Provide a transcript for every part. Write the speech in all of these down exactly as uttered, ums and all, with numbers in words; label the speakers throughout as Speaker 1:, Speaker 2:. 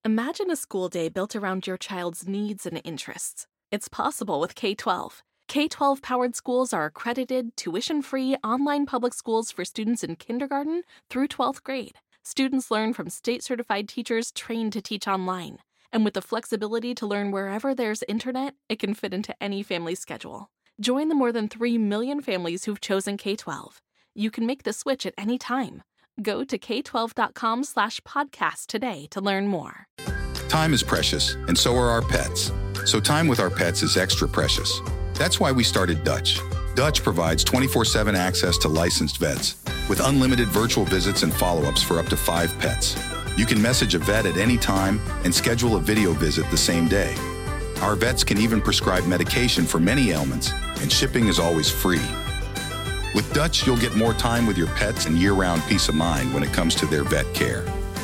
Speaker 1: Imagine a school day built around your child's needs and interests. It's possible with K twelve. K twelve powered schools are accredited, tuition-free online public schools for students in kindergarten through twelfth grade. Students learn from state-certified teachers trained to teach online. And with the flexibility to learn wherever there's internet, it can fit into any family schedule. Join the more than three million families who've chosen K twelve. You can make the switch at any time. Go to k twelve dot com slash podcast today to learn more.
Speaker 2: Time is precious, and so are our pets. So time with our pets is extra precious. That's why we started Dutch. Dutch provides twenty-four seven access to licensed vets with unlimited virtual visits and follow-ups for up to five pets. You can message a vet at any time and schedule a video visit the same day. Our vets can even prescribe medication for many ailments, and shipping is always free. With Dutch, you'll get more time with your pets and year-round peace of mind when it comes to their vet care.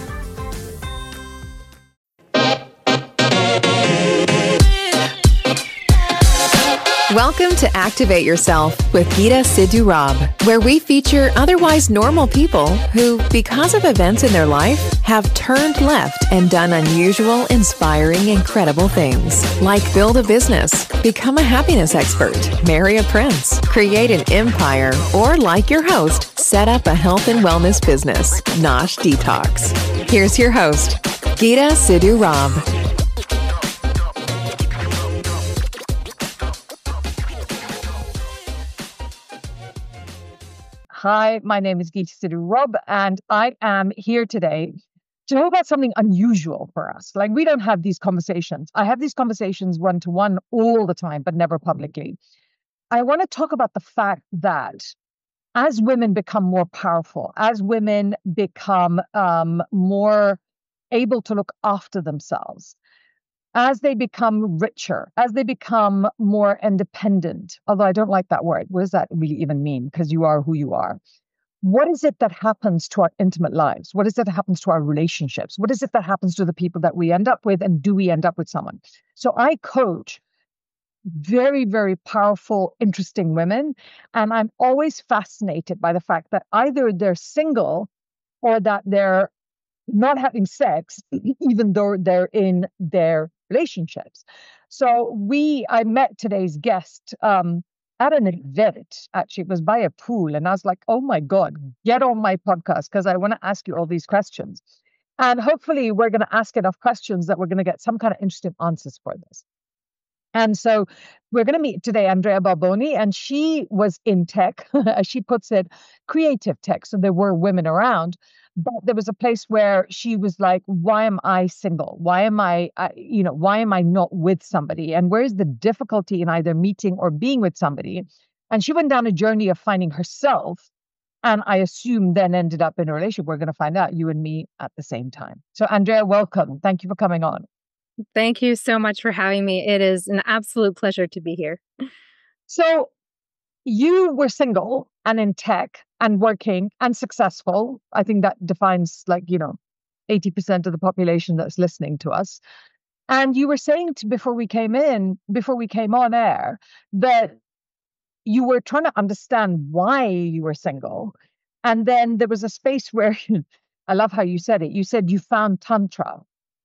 Speaker 3: Welcome to Activate Yourself with Geeta Sidhu Rob, where we feature otherwise normal people who, because of events in their life, have turned left and done unusual, inspiring, incredible things. Like build a business, become a happiness expert, marry a prince, create an empire, or like your host, set up a health and wellness business, Nosh Detox. Here's your host, Geeta Sidhu Rob.
Speaker 4: Hi, my name is Geeta Sidhu Rob, and I am here today to talk about something unusual for us. Like, we don't have these conversations. I have these conversations one-to-one all the time, but never publicly. I want to talk about the fact that as women become more powerful, as women become um, more able to look after themselves, as they become richer, as they become more independent, although I don't like that word. What does that really even mean? Because you are who you are. What is it that happens to our intimate lives? What is it that happens to our relationships? What is it that happens to the people that we end up with? And do we end up with someone? So I coach very, very powerful, interesting women. And I'm always fascinated by the fact that either they're single or that they're not having sex, even though they're in their relationships. So we, I met today's guest um, at an event. Actually, it was by a pool, and I was like, "Oh my God, get on my podcast because I want to ask you all these questions." And hopefully, we're going to ask enough questions that we're going to get some kind of interesting answers for this. And so we're going to meet today Andrea Balboni, and she was in tech, as she puts it, creative tech. So there were women around, but there was a place where she was like, why am I single? Why am I, uh, you know, why am I not with somebody? And where's the difficulty in either meeting or being with somebody? And she went down a journey of finding herself. And I assume then ended up in a relationship. We're going to find out, you and me at the same time. So Andrea, welcome. Thank you for coming on.
Speaker 5: Thank you so much for having me. It is an absolute pleasure to be here.
Speaker 4: So you were single and in tech and working and successful. I think that defines, like, you know, eighty percent of the population that's listening to us. And you were saying to, before we came in, before we came on air, that you were trying to understand why you were single. And then there was a space where, I love how you said it. You said you found Tantra.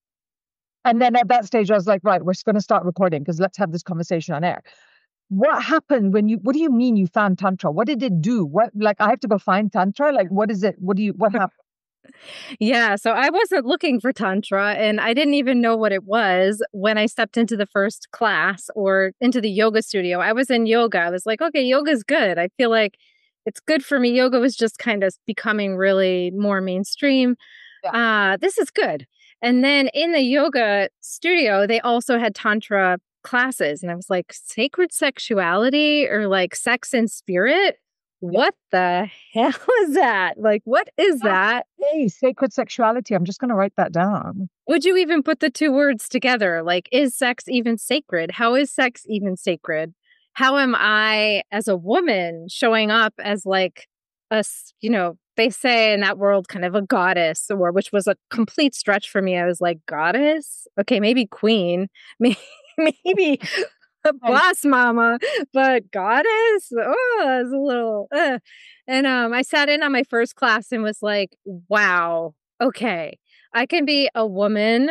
Speaker 4: And then at that stage, I was like, right, we're going to start recording because let's have this conversation on air. What happened when you, what do you mean you found Tantra? What did it do? What, like, I have to go find Tantra? Like, what is it? What do you, what happened?
Speaker 5: Yeah, so I wasn't looking for Tantra, and I didn't even know what it was when I stepped into the first class or into the yoga studio. I was in yoga. I was like, okay, yoga's good. I feel like it's good for me. Yoga was just kind of becoming really more mainstream. Yeah. Uh, this is good. And then in the yoga studio, they also had Tantra classes. And I was like, sacred sexuality or like sex and spirit? What the hell is that? Like, what is that?
Speaker 4: Hey, sacred sexuality. I'm just going to write that down.
Speaker 5: Would you even put the two words together? Like, is sex even sacred? How is sex even sacred? How am I, as a woman, showing up as like a, you know, they say in that world kind of a goddess, or which was a complete stretch for me. I was like, goddess? Okay, maybe queen. Maybe, maybe a boss mama, but goddess? Oh, it's a little... Uh. And um, I sat in on my first class and was like, wow, okay, I can be a woman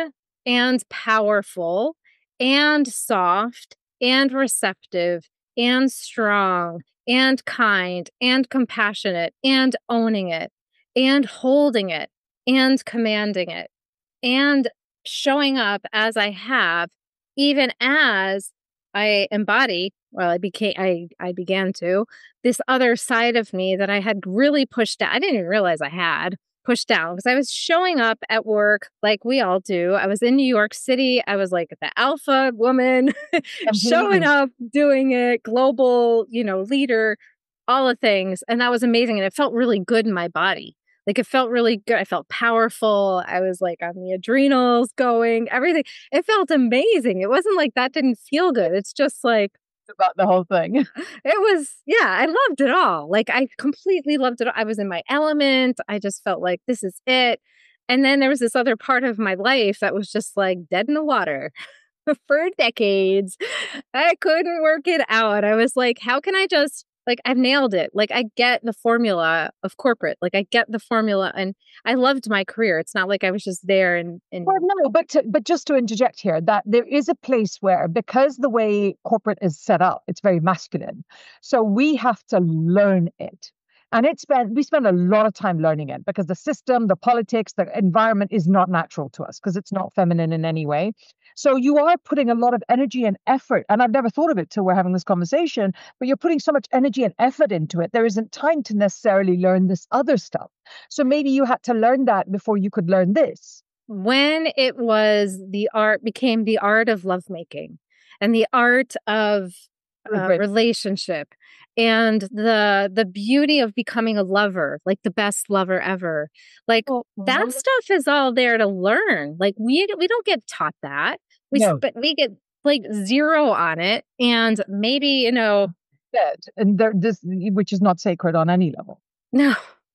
Speaker 5: and powerful and soft and receptive and strong and kind and compassionate and owning it and holding it and commanding it and showing up as I have, even as I embody, well, I became, I, I began to, this other side of me that I had really pushed down. I didn't even realize I had pushed down because I was showing up at work like we all do. I was in New York City. I was like the alpha woman, showing up, doing it, global, you know, leader, all the things. And that was amazing. And it felt really good in my body. Like it felt really good. I felt powerful. I was like on the adrenals going, everything. It felt amazing. It wasn't like that didn't feel good. It's just like,
Speaker 4: about the whole thing.
Speaker 5: It was, yeah, I loved it all. Like I completely loved it. I was in my element. I just felt like this is it. And then there was this other part of my life that was just like dead in the water for decades. I couldn't work it out. I was like, how can I just, like, I've nailed it. Like, I get the formula of corporate. Like, I get the formula, and I loved my career. It's not like I was just there and. and...
Speaker 4: Well, no, but to, but just to interject here, that there is a place where, because the way corporate is set up, it's very masculine. So we have to learn it. And it's been, we spend a lot of time learning it because the system, the politics, the environment is not natural to us because it's not feminine in any way. So you are putting a lot of energy and effort. And I've never thought of it till we're having this conversation, but you're putting so much energy and effort into it. There isn't time to necessarily learn this other stuff. So maybe you had to learn that before you could learn this.
Speaker 5: When it was the art became the art of lovemaking and the art of uh, relationship and the the beauty of becoming a lover, like the best lover ever. Like oh, that mm-hmm. stuff is all there to learn. Like we we don't get taught that. We no. but we get like zero on it, and maybe you know,
Speaker 4: dead, and there, this which is not sacred on any level.
Speaker 5: No.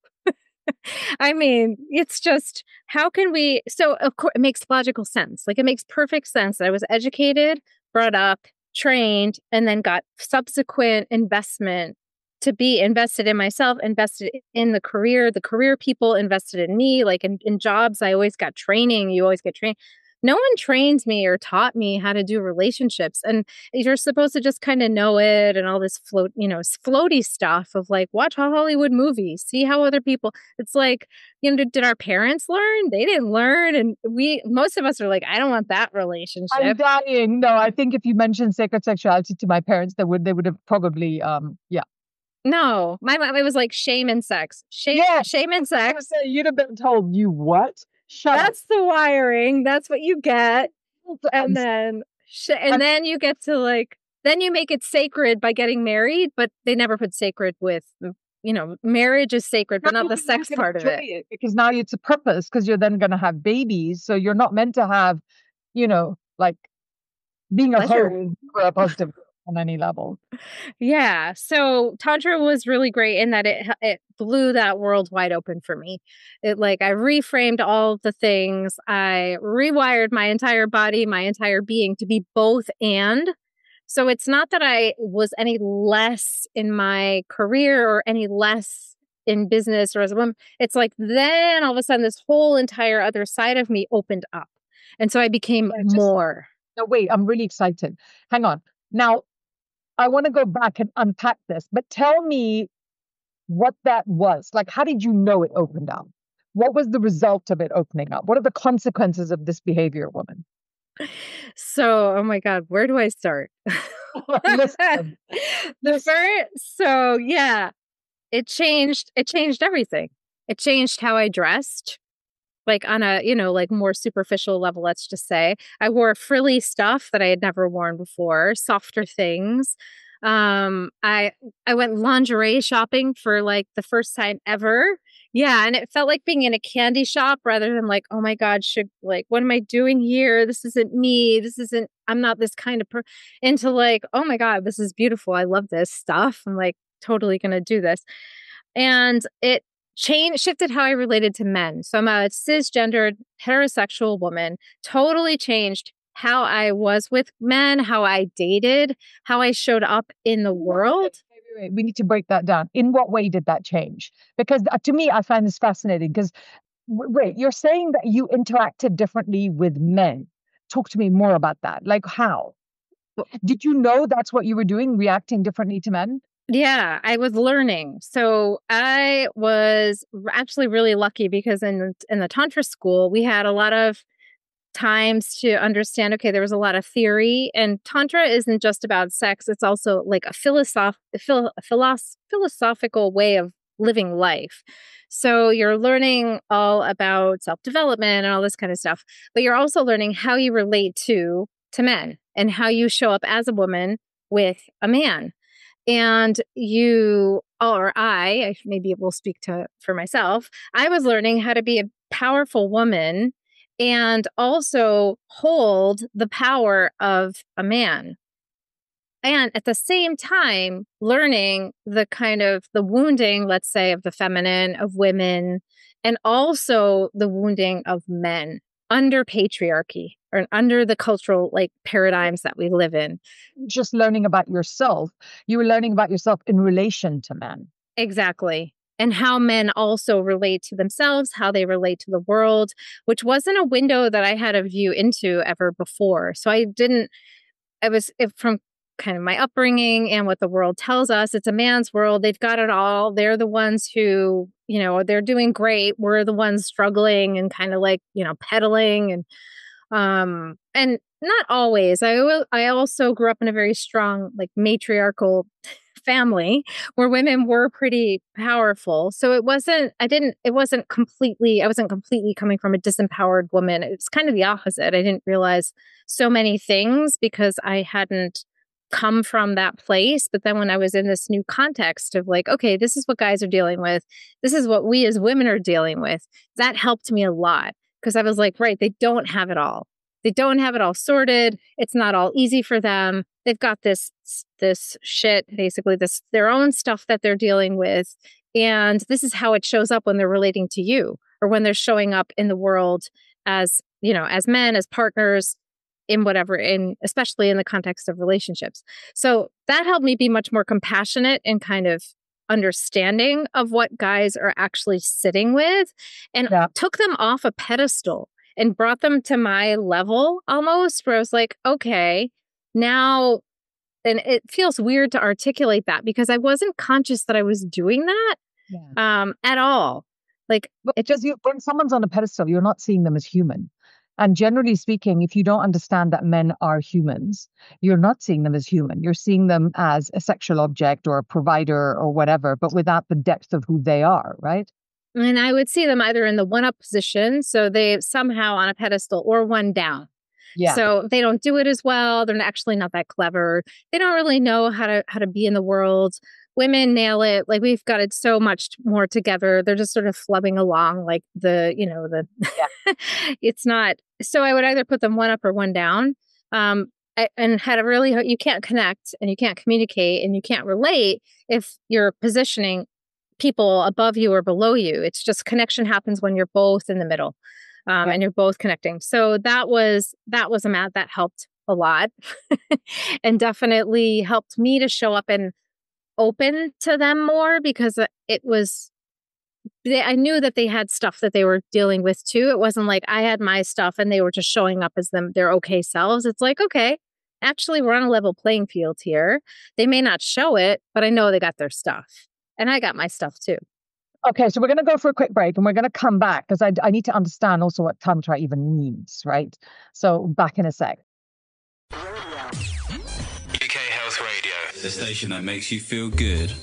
Speaker 5: I mean, it's just, how can we, so of course it makes logical sense. Like it makes perfect sense that I was educated, brought up, trained, and then got subsequent investment to be invested in myself, invested in the career, the career people invested in me, like in, in jobs, I always got training. You always get trained. No one trained me or taught me how to do relationships. And you're supposed to just kind of know it and all this float, you know, floaty stuff of like, watch Hollywood movies, see how other people, it's like, you know, did, did our parents learn? They didn't learn. And we, most of us are like, I don't want that relationship.
Speaker 4: I'm dying. No, I think if you mentioned sacred sexuality to my parents, they would, they would have probably, um, yeah.
Speaker 5: No, my mom, it was like shame and sex. Shame, yes. shame and sex.
Speaker 4: Say, you'd have been told you what? Shut
Speaker 5: That's
Speaker 4: up.
Speaker 5: the wiring. That's what you get. And then, sh- and then you get to like, then you make it sacred by getting married, but they never put sacred with, you know, marriage is sacred, but not the sex part of it.
Speaker 4: it. Because now it's a purpose because you're then going to have babies. So you're not meant to have, you know, like being a hoe for a positive on any level.
Speaker 5: Yeah. So Tantra was really great in that it it blew that world wide open for me. It like I reframed all the things. I rewired my entire body, my entire being to be both and. So it's not that I was any less in my career or any less in business or as a woman. It's like then all of a sudden this whole entire other side of me opened up. And so I became just, more.
Speaker 4: No, wait, I'm really excited. Hang on. Now, I want to go back and unpack this, but tell me what that was. Like, how did you know it opened up? What was the result of it opening up? What are the consequences of this behavior, woman?
Speaker 5: So, oh my God, where do I start?
Speaker 4: Listen,
Speaker 5: the first, so yeah, it changed, it changed everything. It changed how I dressed. Like on a, you know, like more superficial level, let's just say. I wore frilly stuff that I had never worn before, softer things. Um, I I went lingerie shopping for like the first time ever. Yeah, and it felt like being in a candy shop rather than like, oh my God, should like, what am I doing here? This isn't me. This isn't, I'm not this kind of person. Into like, oh my God, this is beautiful. I love this stuff. I'm like totally going to do this. And it Change shifted how I related to men. So I'm a cisgendered heterosexual woman, totally changed how I was with men, how I dated, how I showed up in the world.
Speaker 4: Wait, wait, wait. We need to break that down. In what way did that change? Because uh, to me, I find this fascinating because, w- wait, you're saying that you interacted differently with men. talk to me more about that. Like how? Did you know that's what you were doing, reacting differently to men?
Speaker 5: Yeah, I was learning. So I was actually really lucky because in in the Tantra school, we had a lot of times to understand, okay, there was a lot of theory, and Tantra isn't just about sex. It's also like a philosoph- phil- philosoph- philosophical way of living life. So you're learning all about self-development and all this kind of stuff, but you're also learning how you relate to to men and how you show up as a woman with a man. And you, or I, I maybe will speak to for myself, I was learning how to be a powerful woman and also hold the power of a man. And at the same time, learning the kind of the wounding, let's say, of the feminine, of women, and also the wounding of men under patriarchy or under the cultural like paradigms that we live in.
Speaker 4: Just learning about yourself. You were learning about yourself in relation to men.
Speaker 5: Exactly. And how men also relate to themselves, how they relate to the world, which wasn't a window that I had a view into ever before. So I didn't, I was if from kind of my upbringing and what the world tells us, it's a man's world. They've got it all. They're the ones who, you know, they're doing great. We're the ones struggling and kind of like, you know, peddling and, um, and not always. I, I also grew up in a very strong, like matriarchal family where women were pretty powerful. So it wasn't, I didn't, it wasn't completely, I wasn't completely coming from a disempowered woman. It was kind of the opposite. I didn't realize so many things because I hadn't come from that place. But then when I was in this new context of like, okay, this is what guys are dealing with. This is what we as women are dealing with. That helped me a lot because I was like, right, they don't have it all. They don't have it all sorted. It's not all easy for them. They've got this, this shit, basically this, their own stuff that they're dealing with. And this is how it shows up when they're relating to you or when they're showing up in the world as, you know, as men, as partners, in whatever, in especially in the context of relationships. So that helped me be much more compassionate and kind of understanding of what guys are actually sitting with and
Speaker 4: Yeah.
Speaker 5: took them off a pedestal and brought them to my level almost, where I was like, okay, now, and it feels weird to articulate that because I wasn't conscious that I was doing that
Speaker 4: Yeah.
Speaker 5: um, at all. Like
Speaker 4: But
Speaker 5: it just,
Speaker 4: you, when someone's on a pedestal, you're not seeing them as human. And generally speaking, if you don't understand that men are humans, you're not seeing them as human. You're seeing them as a sexual object or a provider or whatever, but without the depth of who they are, right?
Speaker 5: and I would see them either in the one-up position, so they somehow on a pedestal, or one down.
Speaker 4: Yeah.
Speaker 5: So they don't do it as well. They're actually not that clever. They don't really know how to how to be in the world. Women nail it. Like we've got it so much more together. They're just sort of flubbing along like the, you know, the,
Speaker 4: Yeah.
Speaker 5: it's not. So I would either put them one up or one down. Um, I, and had a really, you can't connect and you can't communicate and you can't relate if you're positioning people above you or below you. It's just connection happens when you're both in the middle. Um,
Speaker 4: Yeah.
Speaker 5: and you're both connecting. So that was, that was a mat that helped a lot and definitely helped me to show up and open to them more because it was, they, I knew that they had stuff that they were dealing with too. It wasn't like I had my stuff and they were just showing up as them, their okay selves. It's like, okay, actually we're on a level playing field here. They may not show it, but I know they got their stuff and I got my stuff too.
Speaker 4: Okay, so we're going to go for a quick break and we're going to come back because I, I need to understand also what Tantra even means, right? So back in a sec.
Speaker 6: U K Health Radio, the station that makes you feel good.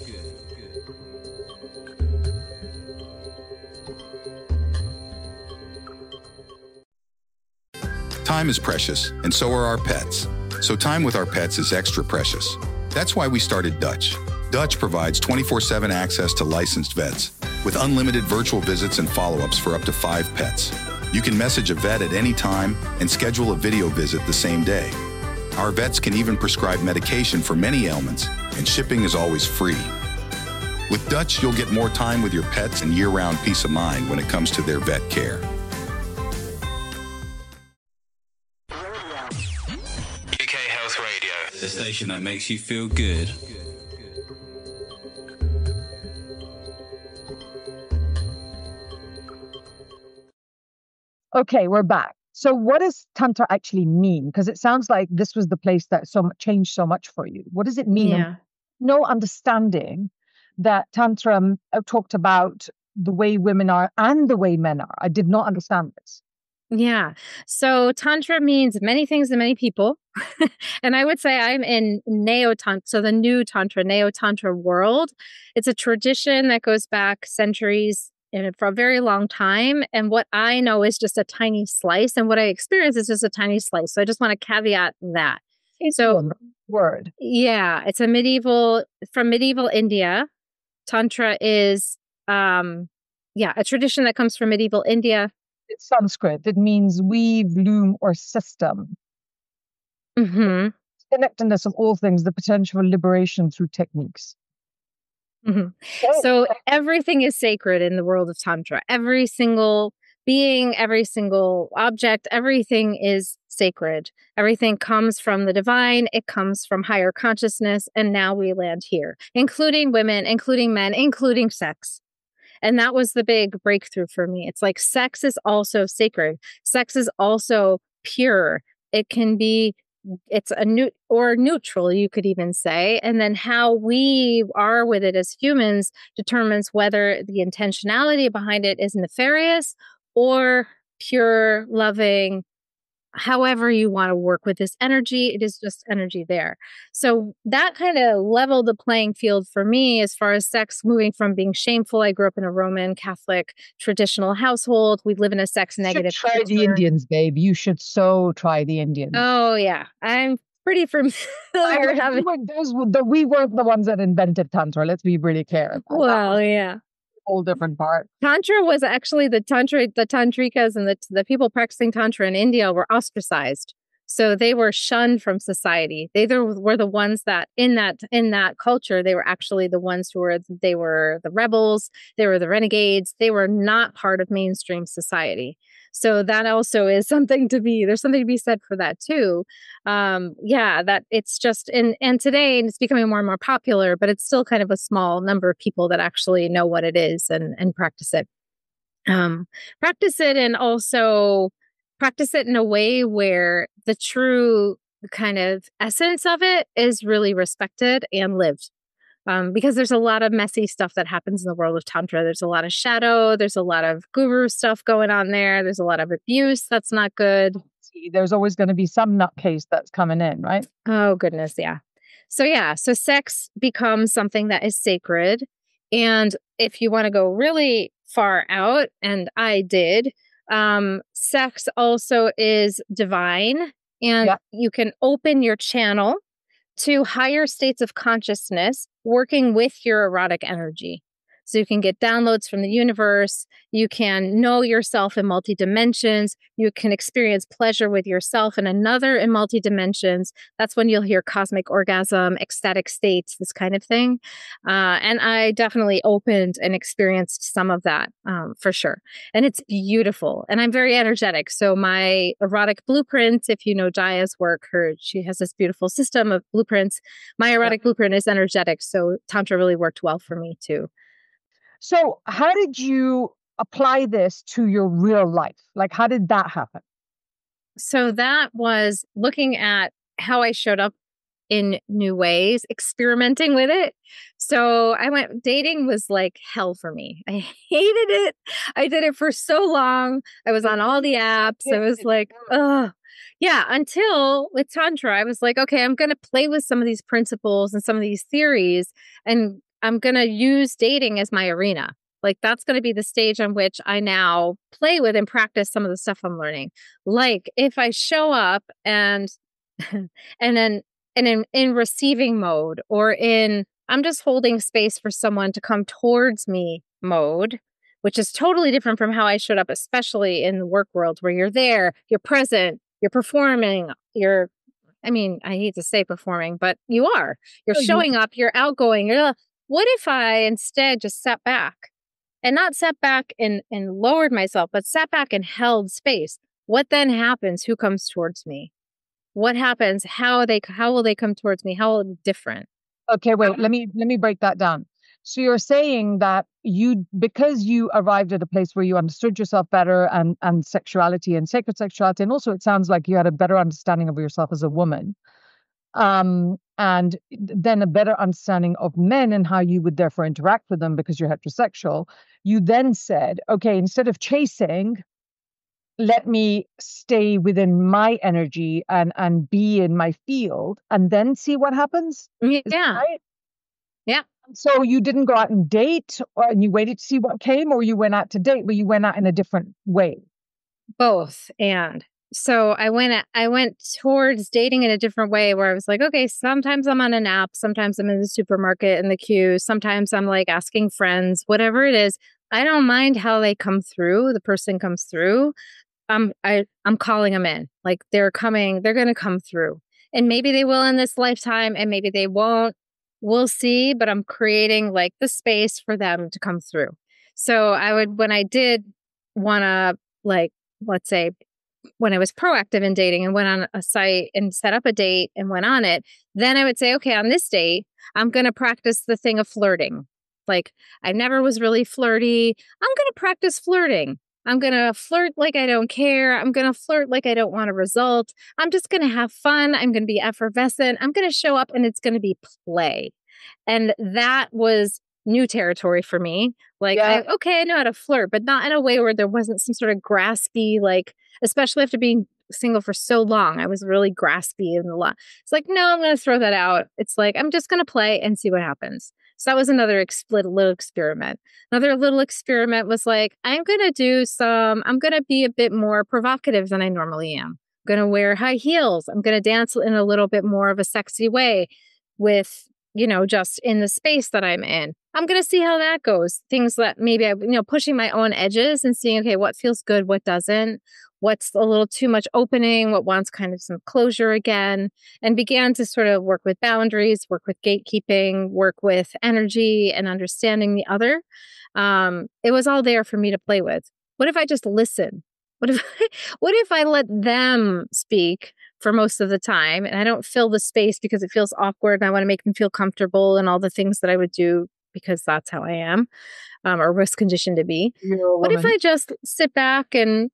Speaker 2: Time is precious, and so are our pets. So time with our pets is extra precious. That's why we started Dutch. Dutch provides twenty-four seven access to licensed vets with unlimited virtual visits and follow-ups for up to five pets. You can message a vet at any time and schedule a video visit the same day. Our vets can even prescribe medication for many ailments, and shipping is always free. With Dutch, you'll get more time with your pets and year-round peace of mind when it comes to their vet care.
Speaker 6: U K Health Radio, the station that makes you feel good.
Speaker 4: Okay, we're back. So what does Tantra actually mean? Because it sounds like this was the place that so much changed so much for you. What does it mean?
Speaker 5: Yeah.
Speaker 4: And no understanding that Tantra um, uh, talked about the way women are and the way men are. I did not understand this.
Speaker 5: Yeah. So Tantra means many things to many people. And I would say I'm in Neo Tantra, so the new Tantra, Neo Tantra world. It's a tradition that goes back centuries and for a very long time. And what I know is just a tiny slice. And what I experience is just a tiny slice. So I just want to caveat that. So,
Speaker 4: word.
Speaker 5: Yeah, it's a medieval, from medieval India. Tantra is, um, yeah, a tradition that comes from medieval India.
Speaker 4: It's Sanskrit. It means weave, loom, or system.
Speaker 5: Mm-hmm.
Speaker 4: Connectedness of all things, the potential liberation through techniques.
Speaker 5: Mm-hmm. So everything is sacred in the world of Tantra. Every single being, every single object, everything is sacred. Everything comes from the divine. It comes from higher consciousness. And now we land here, including women, including men, including sex. And that was the big breakthrough for me. It's like sex is also sacred. Sex is also pure. It can be, it's a new or neutral, you could even say. And then how we are with it as humans determines whether the intentionality behind it is nefarious or pure, loving, however you want to work with this energy. It is just energy there. So that kind of leveled the playing field for me as far as sex moving from being shameful. I grew up in a Roman Catholic traditional household. We live in a sex negative.
Speaker 4: Try culture. The Indians, babe. You should so try the Indians.
Speaker 5: Oh yeah, I'm pretty familiar.
Speaker 4: I having... we, were, those, the, we weren't the ones that invented Tantra. Let's be really clear.
Speaker 5: Well, yeah.
Speaker 4: Whole different part.
Speaker 5: Tantra was actually the tantra, the tantrikas and the the people practicing Tantra in India were ostracized. So they were shunned from society. They were the ones that in that in that culture, they were actually the ones who were, they were the rebels. They were the renegades. They were not part of mainstream society. So that also is something to be, there's something to be said for that too. Um, yeah, that it's just, and, and today it's becoming more and more popular, but it's still kind of a small number of people that actually know what it is and, and practice it. Um, practice it and also practice it in a way where the true kind of essence of it is really respected and lived. Um, because there's a lot of messy stuff that happens in the world of Tantra. There's a lot of shadow. There's a lot of guru stuff going on there. There's a lot of abuse. That's not good.
Speaker 4: See, there's always going to be some nutcase that's coming in, right?
Speaker 5: Oh, goodness. Yeah. So, yeah. So sex becomes something that is sacred. And if you want to go really far out, and I did, um, sex also is divine. And yeah. You can open your channel to higher states of consciousness working with your erotic energy. So you can get downloads from the universe. You can know yourself in multi-dimensions. You can experience pleasure with yourself and another in multi-dimensions. That's when you'll hear cosmic orgasm, ecstatic states, this kind of thing. Uh, and I definitely opened and experienced some of that um, for sure. And it's beautiful. And I'm very energetic. So my erotic blueprints, if you know Jaya's work, her she has this beautiful system of blueprints. My erotic yeah. blueprint is energetic. So Tantra really worked well for me too.
Speaker 4: So how did you apply this to your real life? Like, how did that happen?
Speaker 5: So that was looking at how I showed up in new ways, experimenting with it. So I went, dating was like hell for me. I hated it. I did it for so long. I was on all the apps. I was like, ugh. Yeah, until with Tantra, I was like, okay, I'm going to play with some of these principles and some of these theories, and I'm going to use dating as my arena. Like that's going to be the stage on which I now play with and practice some of the stuff I'm learning. Like if I show up and, and then, and in, in receiving mode or in, I'm just holding space for someone to come towards me mode, which is totally different from how I showed up, especially in the work world where you're there, you're present, you're performing, you're, I mean, I hate to say performing, but you are, you're oh, showing you- up, you're outgoing, you're what if I instead just sat back and not sat back and, and lowered myself, but sat back and held space? What then happens? Who comes towards me? What happens? How are they? How will they come towards me? How will it be different?
Speaker 4: Okay, wait. Let me let me break that down. So you're saying that you, because you arrived at a place where you understood yourself better and, and sexuality and sacred sexuality, and also it sounds like you had a better understanding of yourself as a woman, um, and then a better understanding of men and how you would therefore interact with them because you're heterosexual. You then said, okay, instead of chasing, let me stay within my energy and, and be in my field and then see what happens. Is that
Speaker 5: Yeah.
Speaker 4: right?
Speaker 5: Yeah.
Speaker 4: So you didn't go out and date, or and you waited to see what came, or you went out to date, but you went out in a different way.
Speaker 5: Both. And so I went a- I went towards dating in a different way where I was like, okay, sometimes I'm on an app, sometimes I'm in the supermarket in the queue, sometimes I'm like asking friends, whatever it is. I don't mind how they come through, the person comes through. I'm I I'm calling them in. Like they're coming, they're going to come through. And maybe they will in this lifetime and maybe they won't. We'll see, but I'm creating like the space for them to come through. So I would, when I did want to, like, let's say, when I was proactive in dating and went on a site and set up a date and went on it, then I would say, okay, on this date, I'm going to practice the thing of flirting. Like, I never was really flirty. I'm going to practice flirting. I'm going to flirt like I don't care. I'm going to flirt like I don't want a result. I'm just going to have fun. I'm going to be effervescent. I'm going to show up and it's going to be play. And that was new territory for me. Like,
Speaker 4: Yeah.
Speaker 5: I, okay, I know how to flirt, but not in a way where there wasn't some sort of graspy, like, especially after being single for so long, I was really graspy and a lot. It's like, no, I'm going to throw that out. It's like, I'm just going to play and see what happens. So that was another ex- little, little experiment. Another little experiment was like, I'm going to do some, I'm going to be a bit more provocative than I normally am. I'm going to wear high heels. I'm going to dance in a little bit more of a sexy way with, you know, just in the space that I'm in. I'm going to see how that goes. Things that maybe I, you know, pushing my own edges and seeing, okay, what feels good, what doesn't, what's a little too much opening, what wants kind of some closure again, and began to sort of work with boundaries, work with gatekeeping, work with energy and understanding the other. Um, it was all there for me to play with. What if I just listen? What if, what if I let them speak for most of the time and I don't fill the space because it feels awkward and I want to make them feel comfortable and all the things that I would do because that's how I am, um, or was conditioned to be.
Speaker 4: You're a
Speaker 5: What if
Speaker 4: woman.
Speaker 5: I just sit back and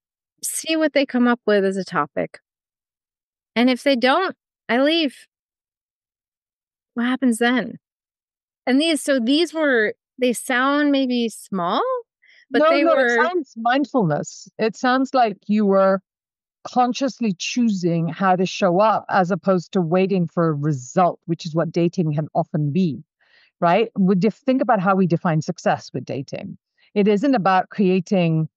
Speaker 5: see what they come up with as a topic? And if they don't, I leave. What happens then? And these, so these were, they sound maybe small, but
Speaker 4: no,
Speaker 5: they
Speaker 4: no,
Speaker 5: were.
Speaker 4: it sounds mindfulness. It sounds like you were consciously choosing how to show up as opposed to waiting for a result, which is what dating can often be, right? We def- think about how we define success with dating. It isn't about creating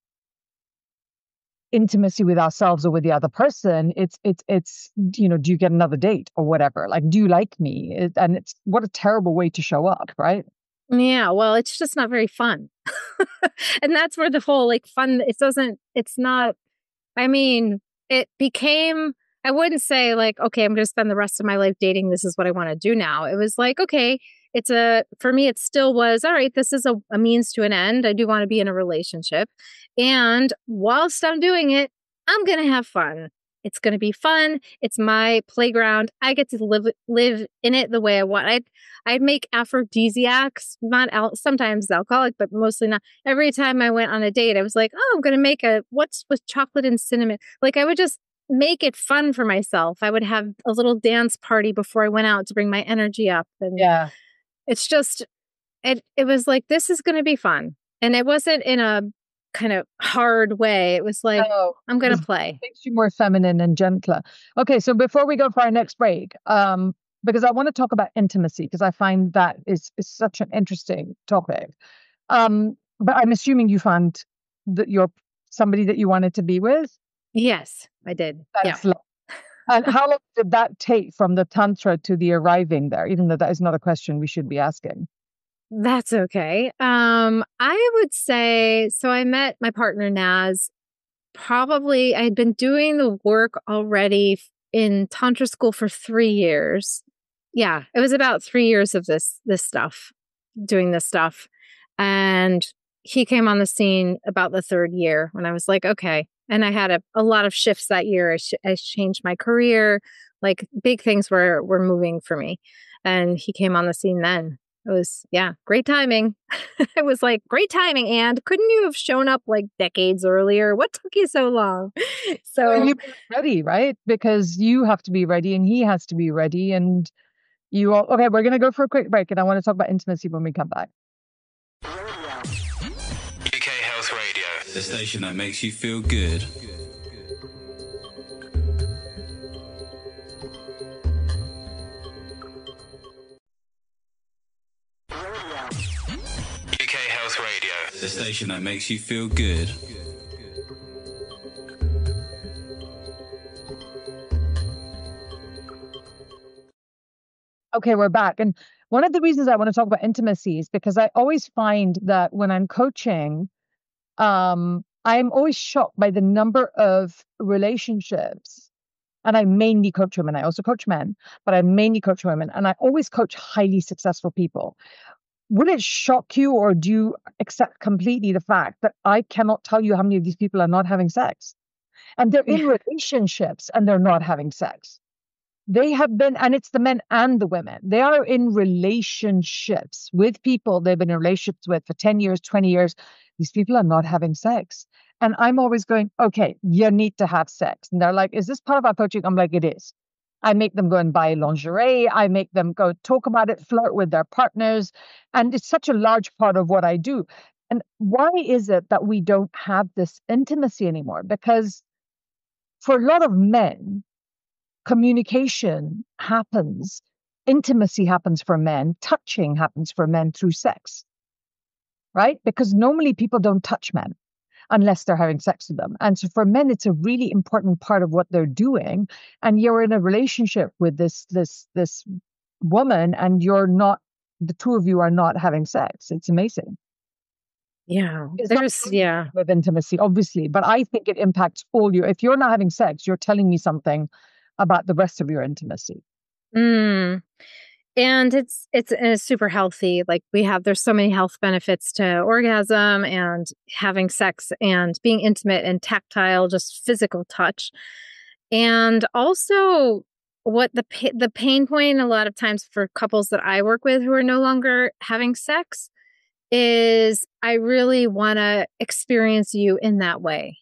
Speaker 4: intimacy with ourselves or with the other person. It's, it's, it's, you know, do you get another date or whatever? Like, do you like me? It, and it's, what a terrible way to show up, right?
Speaker 5: Yeah, well, it's just not very fun. And that's where the whole like fun, it doesn't, it's not, I mean, it became, I wouldn't say like, okay, I'm going to spend the rest of my life dating. This is what I want to do now. It was like, okay, it's a, for me, it still was, all right, this is a, a means to an end. I do want to be in a relationship. And whilst I'm doing it, I'm going to have fun. It's going to be fun. It's my playground. I get to live live in it the way I want. I'd, I'd make aphrodisiacs, not al- sometimes alcoholic, but mostly not. Every time I went on a date, I was like, oh, I'm going to make a, what's with chocolate and cinnamon? Like I would just make it fun for myself. I would have a little dance party before I went out to bring my energy up. And
Speaker 4: Yeah.
Speaker 5: it's just, it, it was like, this is going to be fun. And it wasn't in a kind of hard way. It was like,
Speaker 4: Oh,
Speaker 5: I'm going to
Speaker 4: it
Speaker 5: play.
Speaker 4: makes you more feminine and gentler. Okay, so before we go for our next break, um, because I want to talk about intimacy, because I find that is, is such an interesting topic. Um, but I'm assuming you found that you're somebody that you wanted to be with.
Speaker 5: Yes, I did.
Speaker 4: That's
Speaker 5: Yeah.
Speaker 4: lo- And how long did that take from the tantra to the arriving there? Even though that is not a question we should be asking.
Speaker 5: That's okay. Um, I would say, so I met my partner Naz, probably I had been doing the work already f- in Tantra school for three years. Yeah, it was about three years of this, this stuff, doing this stuff. And he came on the scene about the third year when I was like, okay. And I had a, a lot of shifts that year. I, sh- I changed my career, like big things were, were moving for me. And he came on the scene then. It was, yeah, great timing. It was like, great timing. And couldn't you have shown up like decades earlier? What took you so long?
Speaker 4: Well,
Speaker 5: So,
Speaker 4: you be ready, right? Because you have to be ready and he has to be ready. And you all, okay, we're going to go for a quick break. And I want to talk about intimacy when we come back.
Speaker 6: U K Health Radio, the station that makes you feel good. U K Health Radio, the station that makes you feel good.
Speaker 4: Okay, we're back. And one of the reasons I want to talk about intimacy is because I always find that when I'm coaching, um, I'm always shocked by the number of relationships. And I mainly coach women. I also coach men, but I mainly coach women. And I always coach highly successful people. Would it shock you, or do you accept completely the fact that I cannot tell you how many of these people are not having sex? And they're in relationships and they're not having sex. They have been, and it's the men and the women, they are in relationships with people they've been in relationships with for ten years, twenty years. These people are not having sex. And I'm always going, okay, you need to have sex. And they're like, is this part of our coaching? I'm like, it is. I make them go and buy lingerie. I make them go talk about it, flirt with their partners. And it's such a large part of what I do. And why is it that we don't have this intimacy anymore? Because for a lot of men, communication happens, intimacy happens for men, touching happens for men through sex, right? Because normally people don't touch men unless they're having sex with them. And so for men, it's a really important part of what they're doing. And you're in a relationship with this, this, this woman, and you're not, the two of you are not having sex. It's amazing.
Speaker 5: yeah,
Speaker 4: It's
Speaker 5: there's,
Speaker 4: not
Speaker 5: yeah.
Speaker 4: with intimacy, obviously, but I think it impacts all you. If you're not having sex, you're telling me something about the rest of your intimacy.
Speaker 5: Mm. And it's, it's, and it's super healthy. Like we have, there's so many health benefits to orgasm and having sex and being intimate and tactile, just physical touch. And also what the, pa- the pain point a lot of times for couples that I work with who are no longer having sex is I really want to experience you in that way.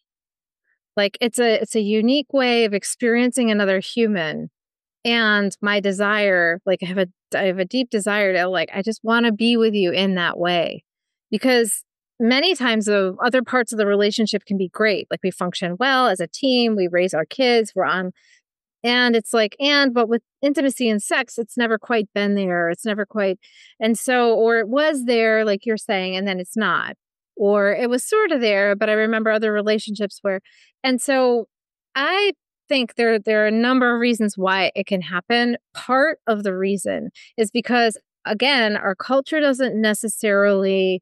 Speaker 5: Like it's a, it's a unique way of experiencing another human. And my desire, like I have a, I have a deep desire to like, I just want to be with you in that way, because many times the other parts of the relationship can be great. Like we function well as a team, we raise our kids, we're on, and it's like, and, but with intimacy and sex, it's never quite been there. It's never quite. And so, or it was there, like you're saying, and then it's not, or it was sort of there, but I remember other relationships where, and so I think there there are a number of reasons why it can happen. Part of the reason is because, again, our culture doesn't necessarily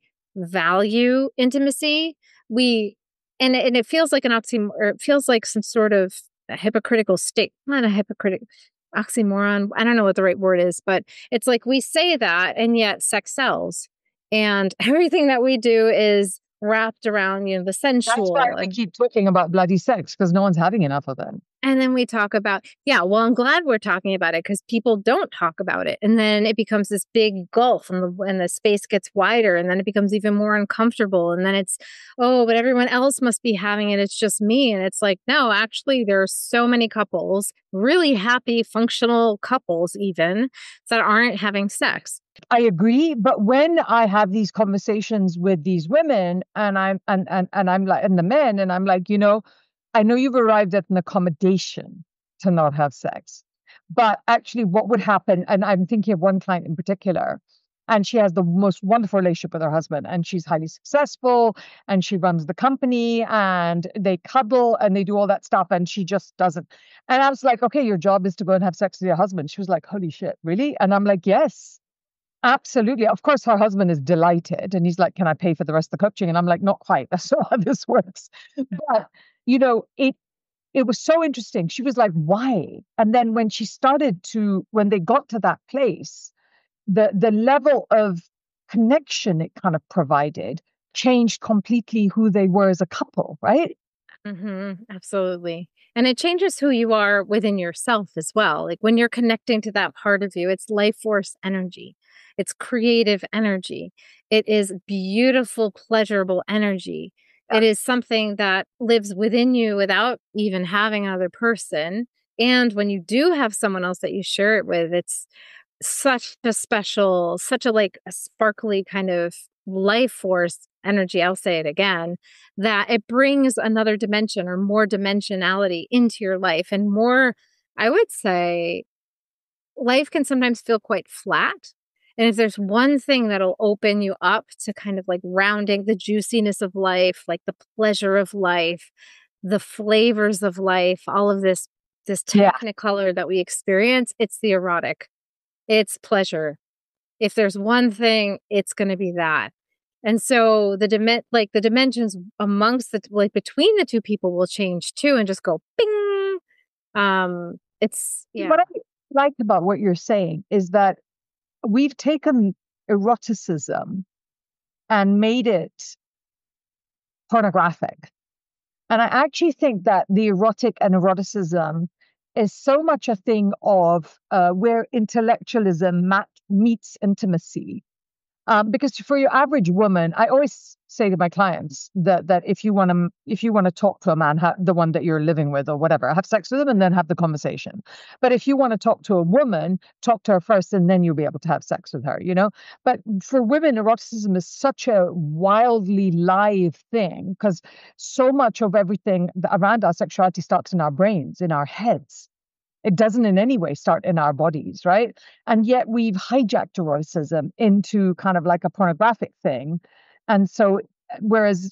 Speaker 5: value intimacy. We and and it feels like an oxymoron, or it feels like some sort of a hypocritical state. Not a hypocritic oxymoron. I don't know what the right word is, but it's like we say that, and yet sex sells, and everything that we do is wrapped around, you know, the sensual.
Speaker 4: That's why we
Speaker 5: and,
Speaker 4: keep talking about bloody sex, because no one's having enough of it.
Speaker 5: and then we talk about, yeah, well, I'm glad we're talking about it because people don't talk about it. And then it becomes this big gulf, and the, and the space gets wider, and then it becomes even more uncomfortable. And then it's, oh, but everyone else must be having it. It's just me. And it's like, no, actually, there are so many couples, really happy, functional couples even, that aren't having sex.
Speaker 4: I agree, but when I have these conversations with these women, and I'm and and and I'm like, and the men, and I'm like, you know, I know you've arrived at an accommodation to not have sex, but actually, what would happen? And I'm thinking of one client in particular, and she has the most wonderful relationship with her husband, and she's highly successful, and she runs the company, and they cuddle and they do all that stuff, and she just doesn't. And I was like, okay, your job is to go and have sex with your husband. She was like, holy shit, really? And I'm like, yes. Absolutely. Of course, her husband is delighted, and he's like, can I pay for the rest of the coaching? And I'm like, not quite. That's not how this works. But, you know, it it was so interesting. She was like, why? And then when she started to, when they got to that place, the the level of connection it kind of provided changed completely who they were as a couple, right?
Speaker 5: Mm-hmm, absolutely. And it changes who you are within yourself as well. Like when you're connecting to that part of you, it's life force energy. It's creative energy. It is beautiful, pleasurable energy. It is something that lives within you without even having another person. And when you do have someone else that you share it with, it's such a special, such a like a sparkly kind of life force energy. I'll say it again, that it brings another dimension or more dimensionality into your life. And more, I would say, life can sometimes feel quite flat. And if there's one thing that'll open you up to kind of like rounding the juiciness of life, like the pleasure of life, the flavors of life, all of this, this
Speaker 4: Yeah.
Speaker 5: technicolor that we experience, it's the erotic. It's pleasure. If there's one thing, it's going to be that. And so the dim- like the dimensions amongst the like between the two people will change too, and just go bing. Um, it's yeah.
Speaker 4: What I like about what you're saying is that we've taken eroticism and made it pornographic. And I actually think that the erotic and eroticism is so much a thing of uh, where intellectualism mat- meets intimacy. Um, because for your average woman, I always say to my clients that that if you want to if you want to talk to a man, ha- the one that you're living with or whatever, have sex with them and then have the conversation. But if you want to talk to a woman, talk to her first, and then you'll be able to have sex with her. You know. But for women, eroticism is such a wildly live thing because so much of everything around our sexuality starts in our brains, in our heads. It doesn't in any way start in our bodies, right? And yet we've hijacked eroticism into kind of like a pornographic thing. And so, whereas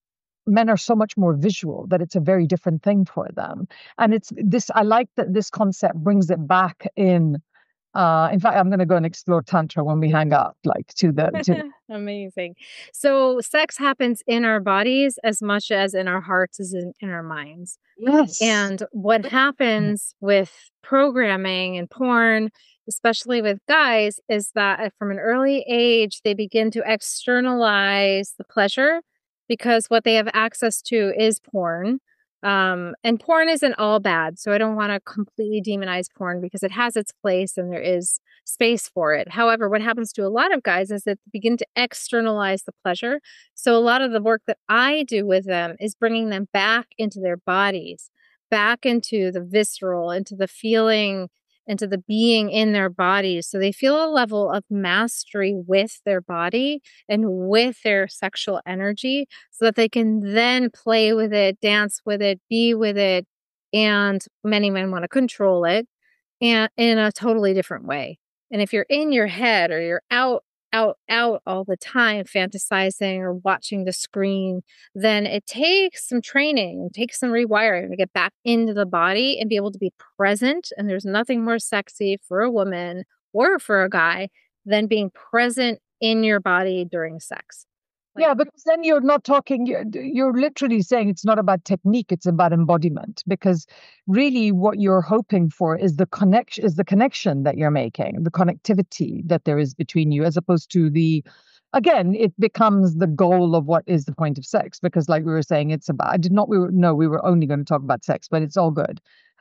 Speaker 4: men are so much more visual, that it's a very different thing for them. And it's this, I like that this concept brings it back in. Uh, in fact, I'm going to go and explore Tantra when we hang up, like to the, to,
Speaker 5: Amazing. So sex happens in our bodies as much as in our hearts as in, in our minds.
Speaker 4: yes.
Speaker 5: And what happens with programming and porn, especially with guys, is that from an early age, they begin to externalize the pleasure because what they have access to is porn. Um, and porn isn't all bad. So I don't want to completely demonize porn because it has its place and there is space for it. However, what happens to a lot of guys is that they begin to externalize the pleasure. So a lot of the work that I do with them is bringing them back into their bodies, back into the visceral, into the feeling, into the being in their bodies. So they feel a level of mastery with their body and with their sexual energy so that they can then play with it, dance with it, be with it. And many men want to control it and in a totally different way. And if you're in your head or you're out, out, out all the time, fantasizing or watching the screen, then it takes some training, it takes some rewiring to get back into the body and be able to be present. And there's nothing more sexy for a woman or for a guy than being present in your body during sex. Like,
Speaker 4: yeah, because then you're not talking, you're, you're literally saying it's not about technique, it's about embodiment. Because really what you're hoping for is the connection, is the connection that you're making, the connectivity that there is between you, as opposed to the, again, it becomes the goal of what is the point of sex. Because like we were saying, it's about, I did not, we were, no, we were only going to talk about sex, but it's all good.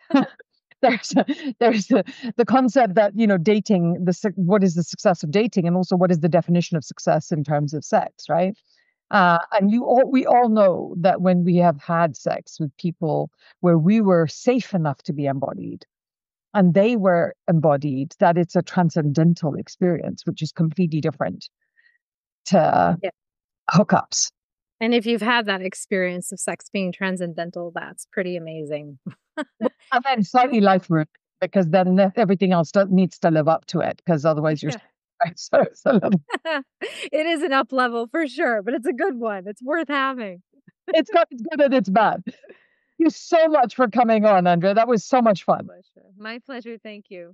Speaker 4: There's a, there's a, the concept that, you know, dating, the su- what is the success of dating, and also what is the definition of success in terms of sex, right? Uh, and you all, we all know that when we have had sex with people where we were safe enough to be embodied, and they were embodied, that it's a transcendental experience, which is completely different to
Speaker 5: Yeah.
Speaker 4: hookups.
Speaker 5: And if you've had that experience of sex being transcendental, that's pretty amazing.
Speaker 4: And then slightly life-ruining, because then ne- everything else does, needs to live up to it, because otherwise you're
Speaker 5: Yeah.
Speaker 4: right. So it's a little,
Speaker 5: It is an up level for sure, but it's a good one. It's worth having.
Speaker 4: it's got it's good and it's bad. Thank you so much for coming on, Andrea. That was so much fun.
Speaker 5: Pleasure. My pleasure. Thank you.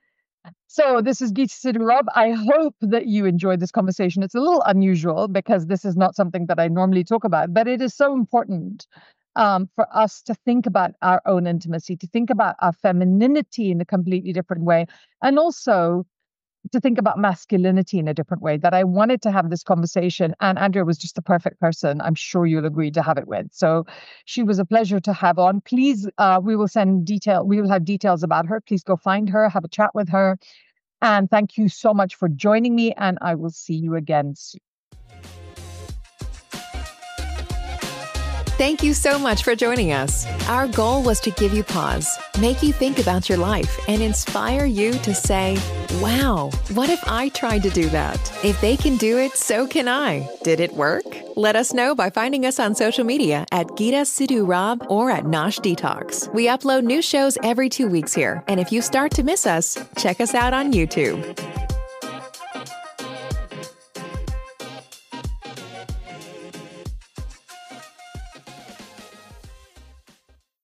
Speaker 4: So this is Geeta Sidhu Rob. I hope that you enjoyed this conversation. It's a little unusual because this is not something that I normally talk about, but it is so important um, for us to think about our own intimacy, to think about our femininity in a completely different way, and also to think about masculinity in a different way, that I wanted to have this conversation. And Andrea was just the perfect person, I'm sure you'll agree, to have it with. So she was a pleasure to have on. Please, uh, we will send detail, we will have details about her. Please go find her, have a chat with her. And thank you so much for joining me, and I will see you again soon.
Speaker 3: Thank you so much for joining us. Our goal was to give you pause, make you think about your life, and inspire you to say, wow, what if I tried to do that? If they can do it, so can I. Did it work? Let us know by finding us on social media at Geeta Sidhu Rob or at Nosh Detox. We upload new shows every two weeks here, and if you start to miss us, check us out on YouTube.